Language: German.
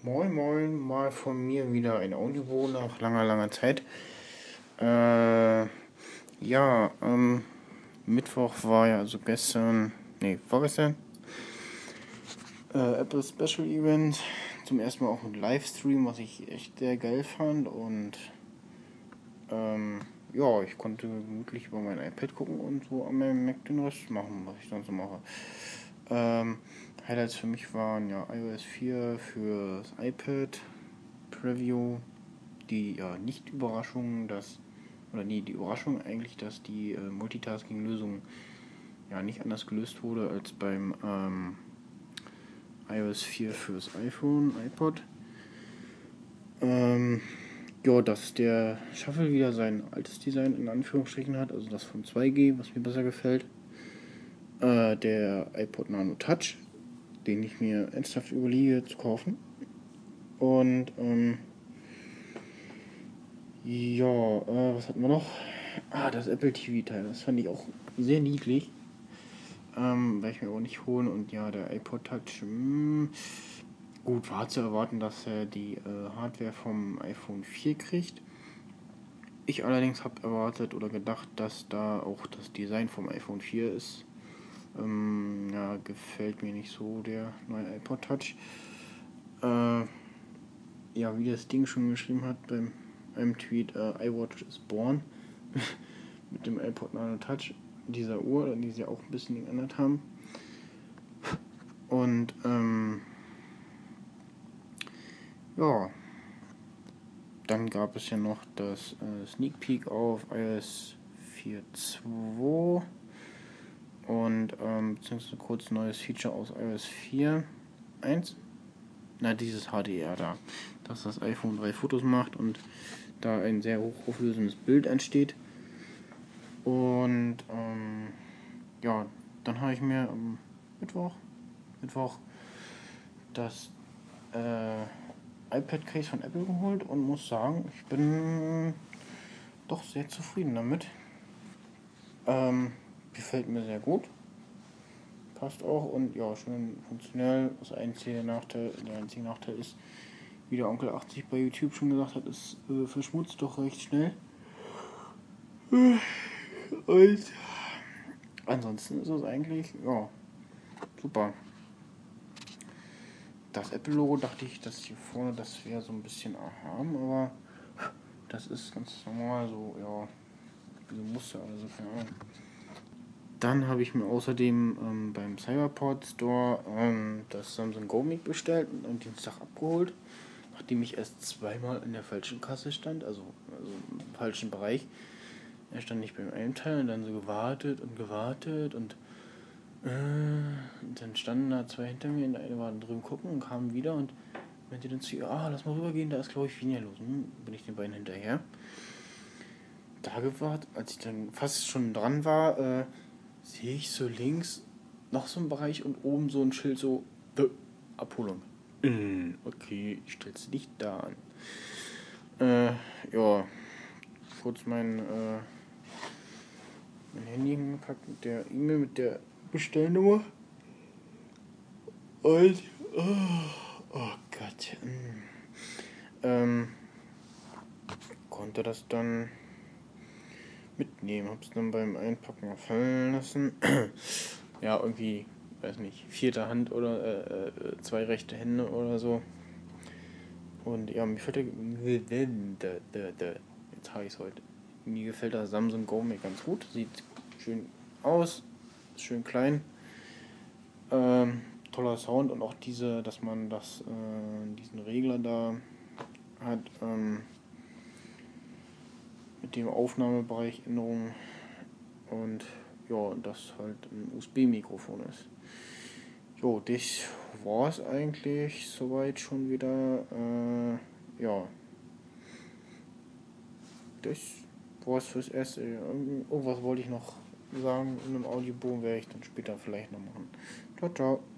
Moin Moin, mal von mir wieder ein Audio nach langer Zeit. Äh, ja, Mittwoch war ja also vorgestern, Apple Special Event. Zum ersten Mal auch mit Livestream, was ich echt sehr geil fand. Und ja, ich konnte gemütlich über mein iPad gucken und so an meinem Mac den Rest machen, was ich sonst so mache. Highlights für mich waren ja iOS 4 fürs iPad, Preview, die nicht Überraschung, die Überraschung eigentlich, dass die Multitasking-Lösung ja nicht anders gelöst wurde als beim iOS 4 fürs iPhone, iPod. Dass der Shuffle wieder sein altes Design in Anführungsstrichen hat, also das von 2G, was mir besser gefällt. Der iPod Nano Touch, den ich mir ernsthaft überlege zu kaufen. Und was hatten wir noch? Das Apple TV-Teil, das fand ich auch sehr niedlich. Werde ich mir aber nicht holen. Und ja, der iPod Touch, gut, war zu erwarten, dass er die Hardware vom iPhone 4 kriegt. Ich allerdings habe erwartet oder gedacht, dass da auch das Design vom iPhone 4 ist. Gefällt mir nicht so, der neue iPod Touch. Wie das Ding schon geschrieben hat beim einem Tweet, iWatch is born. Mit dem iPod Nano Touch, dieser Uhr, die sie auch ein bisschen geändert haben. Und dann gab es ja noch das Sneak Peek auf iOS 4.2 und beziehungsweise kurz neues Feature aus iOS 4.1. Dieses HDR da, dass das iPhone 3 Fotos macht und da ein sehr hochauflösendes Bild entsteht. Und dann habe ich mir am Mittwoch das iPad-Case von Apple geholt und muss sagen, ich bin doch sehr zufrieden damit. Gefällt mir sehr gut. Passt auch und ja, schön funktionell. Der einzige Nachteil ist, wie der Onkel 80 bei YouTube schon gesagt hat, es verschmutzt doch recht schnell. Und ansonsten ist es eigentlich, super. Das Apple-Logo dachte ich, dass hier vorne, das wäre so ein bisschen erhaben, aber das ist ganz normal so, diese Muster, also keine Ahnung. Dann habe ich mir außerdem beim Cyberport Store das Samsung Go Mic bestellt und am Dienstag abgeholt, nachdem ich erst zweimal in der falschen Kasse stand, also im falschen Bereich. Er stand nicht beim einen Teil und dann so gewartet und dann standen da zwei hinter mir und der eine war drüben gucken und kam wieder und meinte dann zu ihr, lass mal rübergehen, da ist glaube ich weniger los. Bin ich den beiden hinterher. Da gewartet, als ich dann fast schon dran war, sehe ich so links noch so einen Bereich und oben so ein Schild so, Abholung. Okay, ich stell's nicht da an. Kurz mein Handy hingepackt mit der E-Mail, mit der Bestellnummer. Und, oh Gott. Konnte das dann mitnehmen. Hab's dann beim Einpacken fallen lassen. Ja, irgendwie, weiß nicht, vierte Hand oder zwei rechte Hände oder so. Und ja, mir gefällt jetzt habe ich es heute. Mir gefällt das Samsung Go Mic ganz gut. Sieht schön aus, ist schön klein. Toller Sound und auch dass man diesen Regler da hat, mit dem Aufnahmebereich Änderungen und das halt ein USB-Mikrofon ist. Das war es eigentlich soweit schon wieder. Das war es fürs Erste. Irgendwas wollte ich noch sagen in einem Audioboom, werde ich dann später vielleicht noch machen. Ciao, ciao.